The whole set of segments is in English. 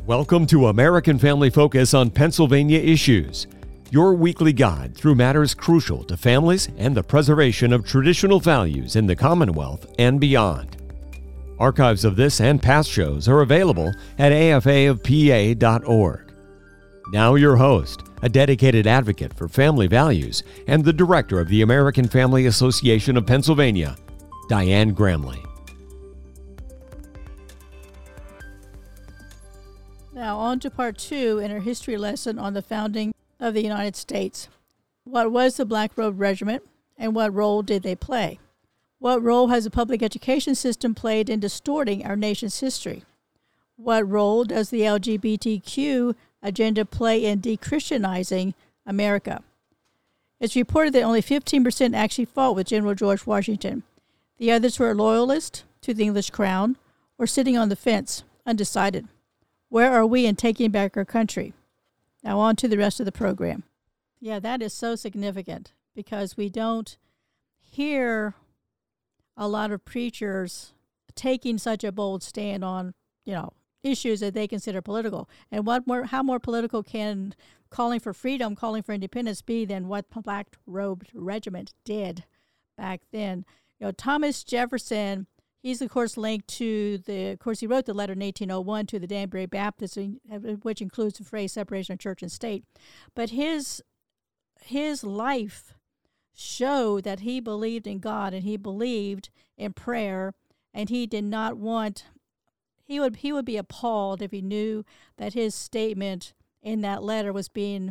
Welcome to American Family Focus on Pennsylvania Issues, your weekly guide through matters crucial to families and the preservation of traditional values in the Commonwealth and beyond. Archives of this and past shows are available at afaofpa.org. Now your host, a dedicated advocate for family values and the director of the American Family Association of Pennsylvania, Diane Gramley. Now on to part 2 in our history lesson on the founding of the United States. What was the Black Robe Regiment and what role did they play? What role has the public education system played in distorting our nation's history? What role does the LGBTQ agenda play in de-Christianizing America? It's reported that only 15% actually fought with General George Washington. The others were loyalists to the English crown or sitting on the fence, undecided. Where are we in taking back our country? Now on to the rest of the program. Yeah, that is so significant because we don't hear a lot of preachers taking such a bold stand on, issues that they consider political. And how more political can calling for freedom, calling for independence be than what Black Robed Regiment did back then? Thomas Jefferson, he's, of course, linked to he wrote the letter in 1801 to the Danbury Baptists, which includes the phrase separation of church and state. But his life showed that he believed in God and he believed in prayer, and he did not want, he would be appalled if he knew that his statement in that letter was being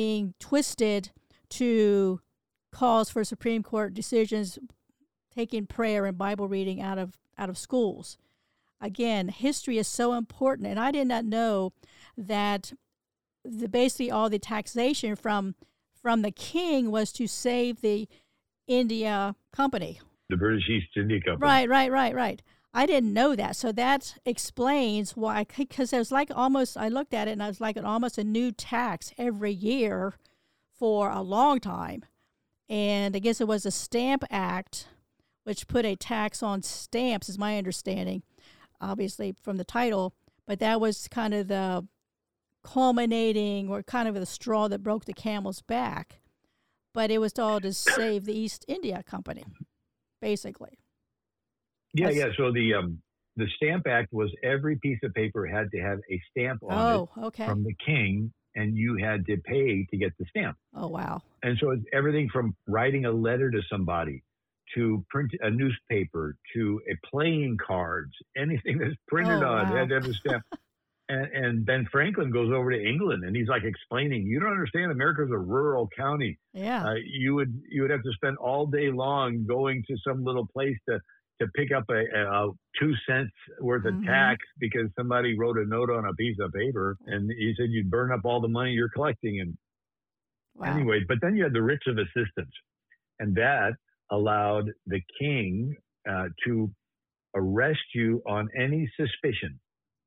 twisted to cause for Supreme Court decisions taking prayer and Bible reading out of schools. Again, history is so important, and I did not know that basically all the taxation from the king was to save the India Company. The British East India Company. Right. I didn't know that, so that explains why. Because it was like I looked at it and I was like almost a new tax every year for a long time, and I guess it was a Stamp Act, which put a tax on stamps, is my understanding, obviously from the title, but that was kind of the culminating or kind of the straw that broke the camel's back. But it was all to save the East India Company, basically. Yeah. So the Stamp Act was every piece of paper had to have a stamp on it from the king, and you had to pay to get the stamp. Oh, wow. And so it's everything from writing a letter to somebody, to print a newspaper, to playing cards, anything that's printed had to have a stamp. And Ben Franklin goes over to England and he's like explaining, you don't understand, America's a rural county. Yeah. You would have to spend all day long going to some little place to pick up a 2 cents worth of tax because somebody wrote a note on a piece of paper, and he said you'd burn up all the money you're collecting. And anyway, but then you had the writs of assistance, and that allowed the king to arrest you on any suspicion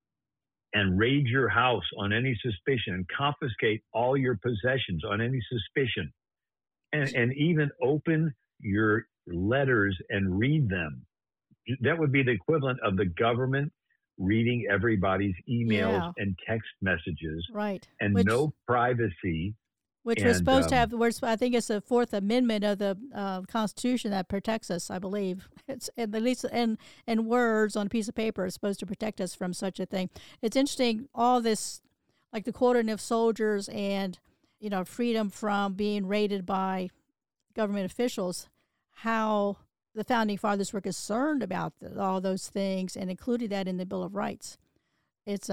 and raid your house on any suspicion and confiscate all your possessions on any suspicion, and even open your letters and read them. That would be the equivalent of the government reading everybody's emails and text messages. Right. And no privacy. Which we're supposed to have. I think it's the Fourth Amendment of the Constitution that protects us, I believe. It's at least in words on a piece of paper, it's supposed to protect us from such a thing. It's interesting, all this, like the quartering of soldiers and, freedom from being raided by government officials, how the Founding Fathers were concerned about all those things and included that in the Bill of Rights. It's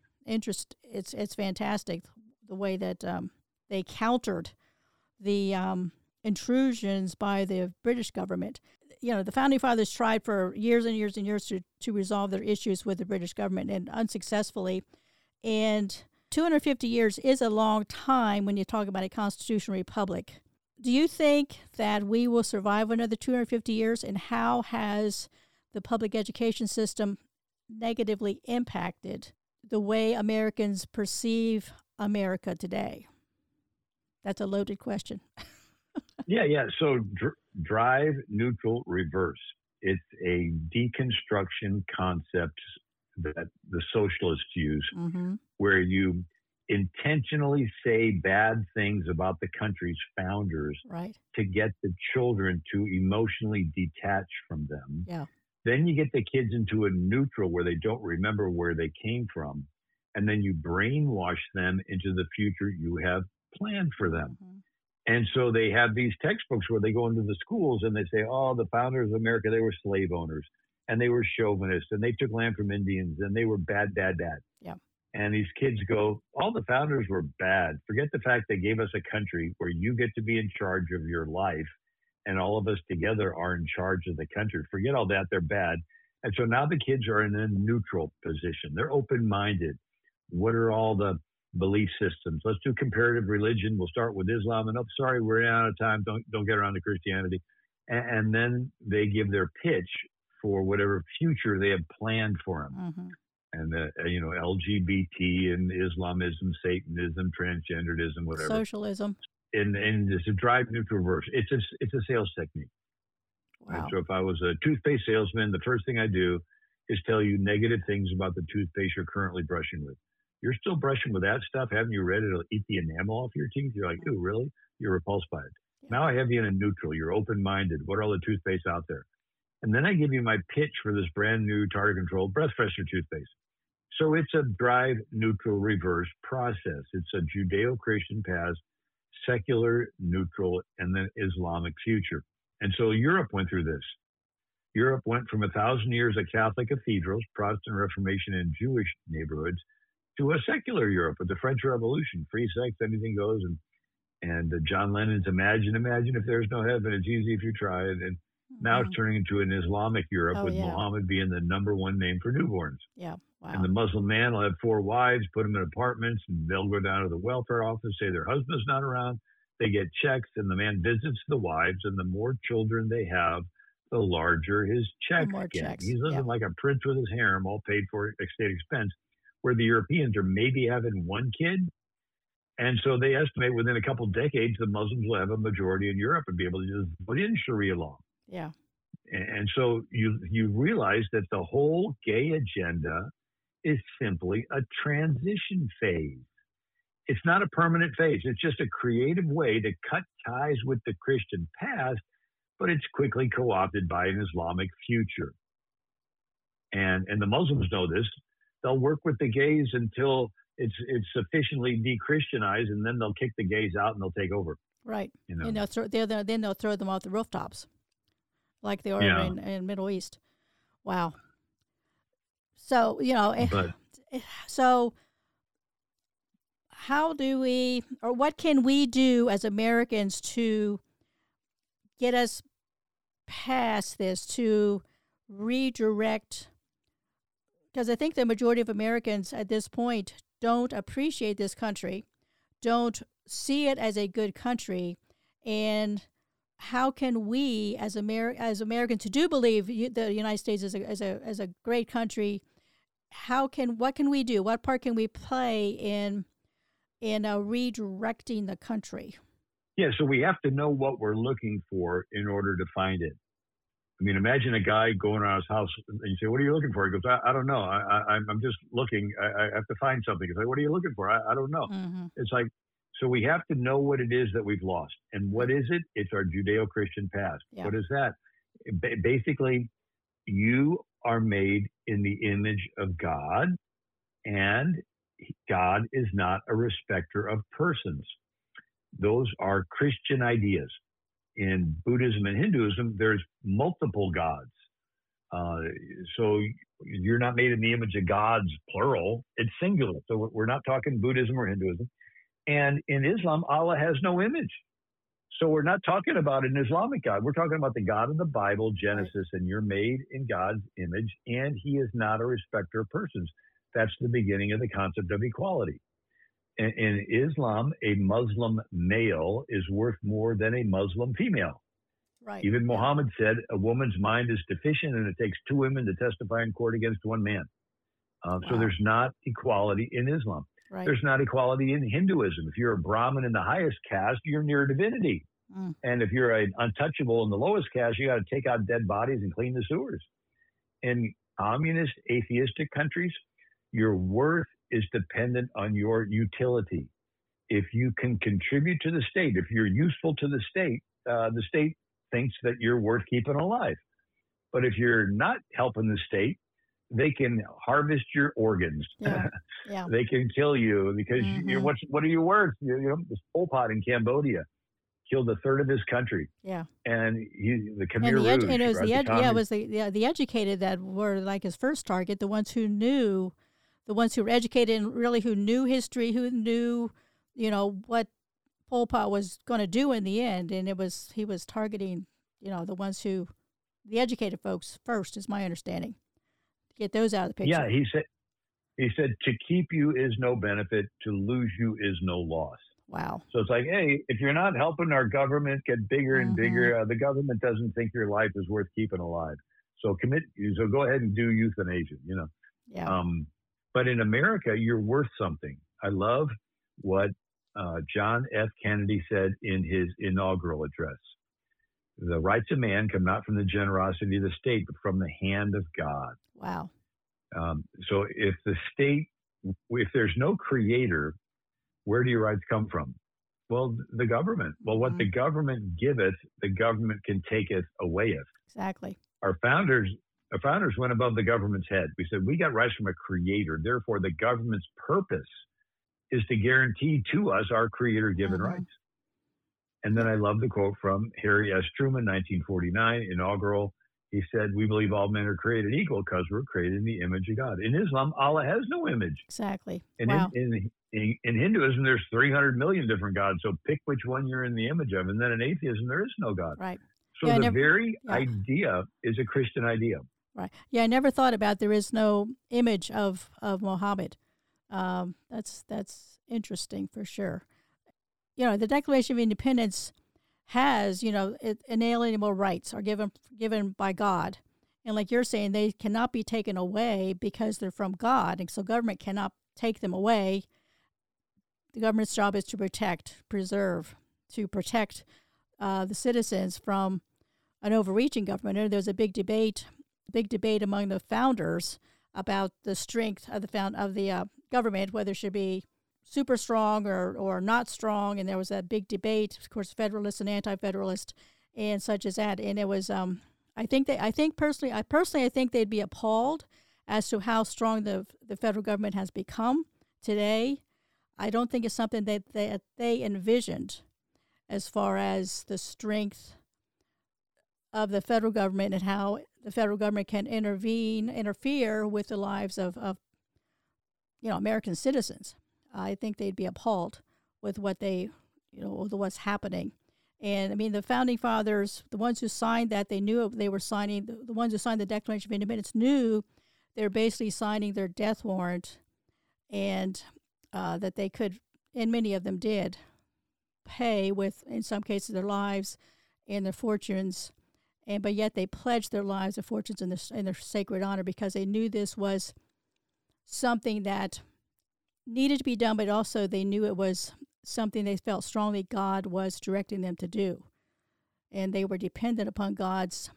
It's fantastic the way that they countered the intrusions by the British government. The Founding Fathers tried for years and years and years to resolve their issues with the British government, and unsuccessfully. And 250 years is a long time when you talk about a constitutional republic. Do you think that we will survive another 250 years, and how has the public education system negatively impacted the way Americans perceive America today? That's a loaded question. Yeah. So drive, neutral, reverse. It's a deconstruction concept that the socialists use, Mm-hmm. where you intentionally say bad things about the country's founders Right. to get the children to emotionally detach from them. Yeah. Then you get the kids into a neutral where they don't remember where they came from. And then you brainwash them into the future you have planned for them. Mm-hmm. And so they have these textbooks where they go into the schools and they say, oh, the founders of America, they were slave owners and they were chauvinists and they took land from Indians and they were bad, bad, bad. Yeah. And these kids go, all the founders were bad. Forget the fact they gave us a country where you get to be in charge of your life and all of us together are in charge of the country. Forget all that. They're bad. And so now the kids are in a neutral position. They're open-minded. What are all the belief systems? Let's do comparative religion. We'll start with Islam. And sorry, we're out of time. Don't get around to Christianity. And then they give their pitch for whatever future they have planned for them. Mm-hmm. And LGBT and Islamism, Satanism, transgenderism, whatever. Socialism. And it's a drive neutral verse. It's a sales technique. Wow. And so if I was a toothpaste salesman, the first thing I do is tell you negative things about the toothpaste you're currently brushing with. You're still brushing with that stuff. Haven't you read it'll eat the enamel off your teeth? You're like, ooh, really? You're repulsed by it. Yeah. Now I have you in a neutral. You're open-minded. What are all the toothpaste out there? And then I give you my pitch for this brand new target control breath freshener toothpaste. So it's a drive neutral reverse process. It's a Judeo-Christian past, secular, neutral, and then Islamic future. And so Europe went through this. Europe went from 1,000 years of Catholic cathedrals, Protestant Reformation, and Jewish neighborhoods to a secular Europe with the French Revolution, free sex, anything goes. And John Lennon's Imagine if there's no heaven, it's easy if you try it. And now it's turning into an Islamic Europe with Muhammad being the number one name for newborns. Yeah. Wow. And the Muslim man will have 4 wives, put them in apartments, and they'll go down to the welfare office, say their husband's not around. They get checks, and the man visits the wives, and the more children they have, the larger his check get. He's living like a prince with his harem, all paid for at state expense, where the Europeans are maybe having 1 kid. And so they estimate within a couple decades, the Muslims will have a majority in Europe and be able to just put in Sharia law. Yeah. And so you realize that the whole gay agenda is simply a transition phase. It's not a permanent phase. It's just a creative way to cut ties with the Christian past, but it's quickly co-opted by an Islamic future. And the Muslims know this. They'll work with the gays until it's sufficiently de-Christianized, and then they'll kick the gays out and they'll take over. Right. You know? And then they'll throw them off the rooftops, like they are in Middle East. Wow. So, so how do we, or what can we do as Americans to get us past this, to redirect? Because I think the majority of Americans at this point don't appreciate this country, don't see it as a good country, and how can we, as Americans who do believe the United States is a great country, what can we do? What part can we play in redirecting the country? Yeah, so we have to know what we're looking for in order to find it. I mean, imagine a guy going around his house and you say, what are you looking for? He goes, I don't know. I'm just looking. I have to find something. He's like, what are you looking for? I don't know. Mm-hmm. It's like, so we have to know what it is that we've lost. And what is it? It's our Judeo-Christian past. Yeah. What is that? Basically, you are made in the image of God, and God is not a respecter of persons. Those are Christian ideas. In Buddhism and Hinduism, there's multiple gods. So you're not made in the image of gods, plural. It's singular. So we're not talking Buddhism or Hinduism. And in Islam, Allah has no image. So we're not talking about an Islamic God. We're talking about the God of the Bible, Genesis, and you're made in God's image, and he is not a respecter of persons. That's the beginning of the concept of equality. In Islam, a Muslim male is worth more than a Muslim female. Right. Even Muhammad said a woman's mind is deficient and it takes 2 women to testify in court against 1 man. So there's not equality in Islam. Right. There's not equality in Hinduism. If you're a Brahmin in the highest caste, you're near divinity. And if you're an untouchable in the lowest caste, you got to take out dead bodies and clean the sewers. In communist, atheistic countries, your worth is dependent on your utility. If you can contribute to the state, if you're useful to the state thinks that you're worth keeping alive. But if you're not helping the state, they can harvest your organs. Yeah. Yeah. They can kill you because what are you worth? This Pol Pot in Cambodia killed a third of his country. Yeah. And the Khmer Rouge. And it was the educated that were like his first target, the ones who knew, the ones who were educated and really who knew history, who knew, what Pol Pot was going to do in the end. And he was targeting, the educated folks first, is my understanding. Get those out of the picture. Yeah, he said, to keep you is no benefit, to lose you is no loss. Wow. So it's like, hey, if you're not helping our government get bigger and bigger, the government doesn't think your life is worth keeping alive. So go ahead and do euthanasia, Yeah. But in America, you're worth something. I love what John F. Kennedy said in his inaugural address. The rights of man come not from the generosity of the state, but from the hand of God. Wow. So if there's no creator, where do your rights come from? Well, the government. Well, what the government giveth, the government can taketh awayeth. Exactly. Our founders went above the government's head. We said, we got rights from a creator. Therefore, the government's purpose is to guarantee to us our creator-given rights. And then I love the quote from Harry S. Truman, 1949, inaugural. He said, we believe all men are created equal because we're created in the image of God. In Islam, Allah has no image. Exactly. And wow. in Hinduism, there's 300 million different gods. So pick which one you're in the image of. And then in atheism, there is no God. Right. So the very idea is a Christian idea. Right. Yeah, I never thought about there is no image of Muhammad. That's interesting for sure. The Declaration of Independence has, inalienable rights are given by God. And like you're saying, they cannot be taken away because they're from God. And so government cannot take them away. The government's job is to protect the citizens from an overreaching government. And there's a big debate among the founders about the strength of the government, whether it should be super strong or not strong, and there was that big debate, of course, Federalist and anti-Federalist, and such as that. And it was, I think they'd be appalled as to how strong the federal government has become today. I don't think it's something that they envisioned as far as the strength of the federal government and how the federal government can interfere with the lives of American citizens. I think they'd be appalled with what what's happening. And I mean, the founding fathers, the ones who signed that, they knew they were signing, the ones who signed the Declaration of Independence knew they're basically signing their death warrant, and that they could, and many of them did, pay with, in some cases, their lives and their fortunes, but yet they pledged their lives, their fortunes, and their sacred honor because they knew this was something that needed to be done, but also they knew it was something they felt strongly God was directing them to do. And they were dependent upon God's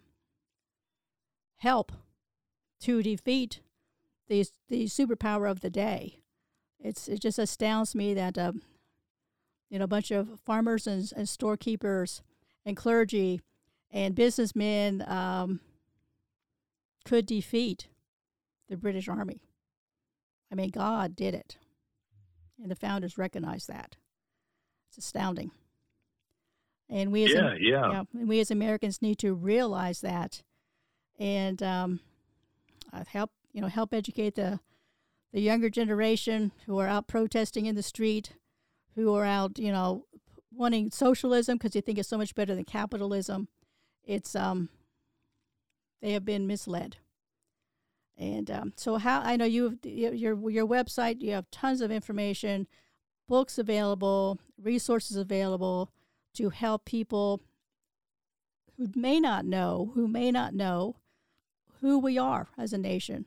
help to defeat the superpower of the day. It just astounds me that a bunch of farmers and storekeepers and clergy and businessmen could defeat the British Army. I mean, God did it. And the founders recognized that. It's astounding. And we as Americans need to realize that, and help educate the younger generation who are out protesting in the street, who are out wanting socialism because they think it's so much better than capitalism. It's they have been misled. And so I know your website, you have tons of information, books available, resources available to help people who may not know who we are as a nation,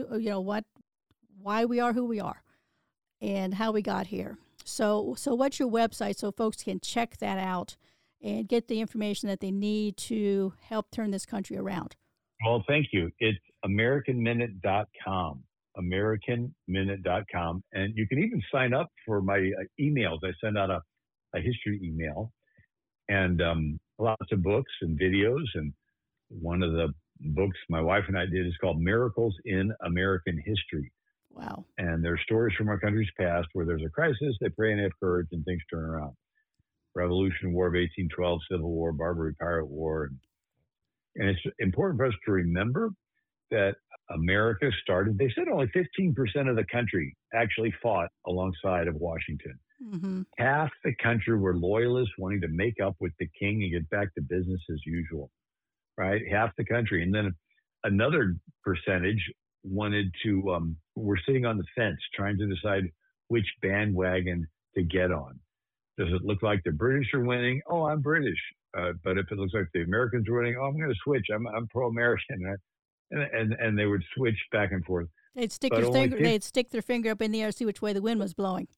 why we are who we are, and how we got here. So what's your website so folks can check that out and get the information that they need to help turn this country around? Well, thank you. It's AmericanMinute.com. AmericanMinute.com. And you can even sign up for my emails. I send out a history email and lots of books and videos. And one of the books my wife and I did is called Miracles in American History. Wow. And there's stories from our country's past where there's a crisis, they pray and have courage, and things turn around. Revolution, War of 1812, Civil War, Barbary Pirate War. And it's important for us to remember that America started, they said only 15% of the country actually fought alongside of Washington. Mm-hmm. Half the country were loyalists wanting to make up with the king and get back to business as usual, right? Half the country. And then another percentage wanted to, were sitting on the fence trying to decide which bandwagon to get on. Does it look like the British are winning? Oh, I'm British. But if it looks like the Americans are winning, oh, I'm going to switch. I'm pro-American. Right? And they would switch back and forth. They'd stick their finger up in the air, see which way the wind was blowing.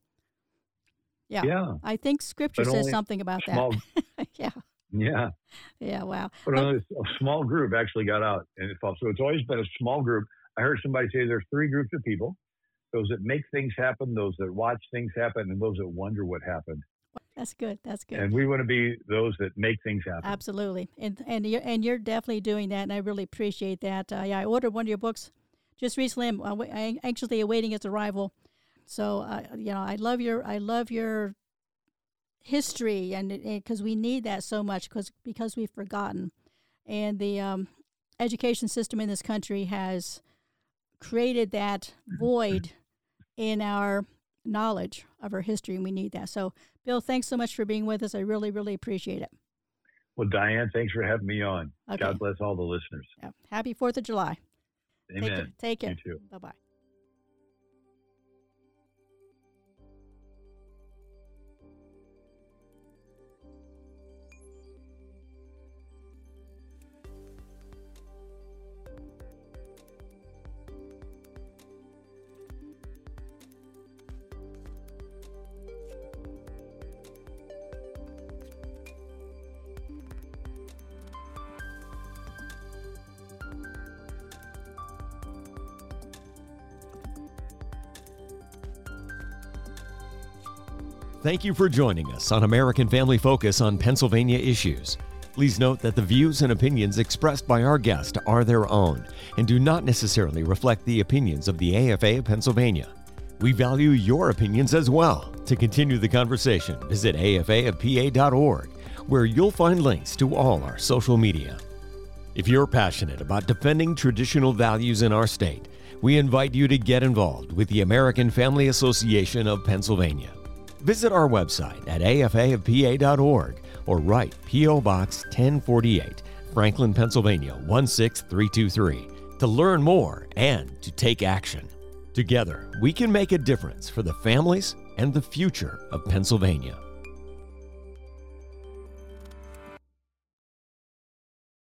Yeah. Yeah. I think Scripture says something about that. Yeah. Yeah. Yeah. Wow. But only a small group actually got out and it fought. So it's always been a small group. I heard somebody say there's three groups of people: those that make things happen, those that watch things happen, and those that wonder what happened. That's good. That's good. And we want to be those that make things happen. Absolutely. And you're definitely doing that, and I really appreciate that. I ordered one of your books just recently. I'm anxiously awaiting its arrival. So I love your history, and because we need that so much because we've forgotten, and the education system in this country has created that void in our knowledge of our history, and we need that. So, Bill, thanks so much for being with us. I really, really appreciate it. Well, Diane, thanks for having me on. Okay. God bless all the listeners. Yeah. Happy 4th of July. Amen. Take care. You too. Bye-bye. Thank you for joining us on American Family Focus on Pennsylvania Issues. Please note that the views and opinions expressed by our guest are their own and do not necessarily reflect the opinions of the AFA of Pennsylvania. We value your opinions as well. To continue the conversation, visit afaofpa.org, where you'll find links to all our social media. If you're passionate about defending traditional values in our state, we invite you to get involved with the American Family Association of Pennsylvania. Visit our website at afaofpa.org or write P.O. Box 1048, Franklin, Pennsylvania 16323 to learn more and to take action. Together, we can make a difference for the families and the future of Pennsylvania.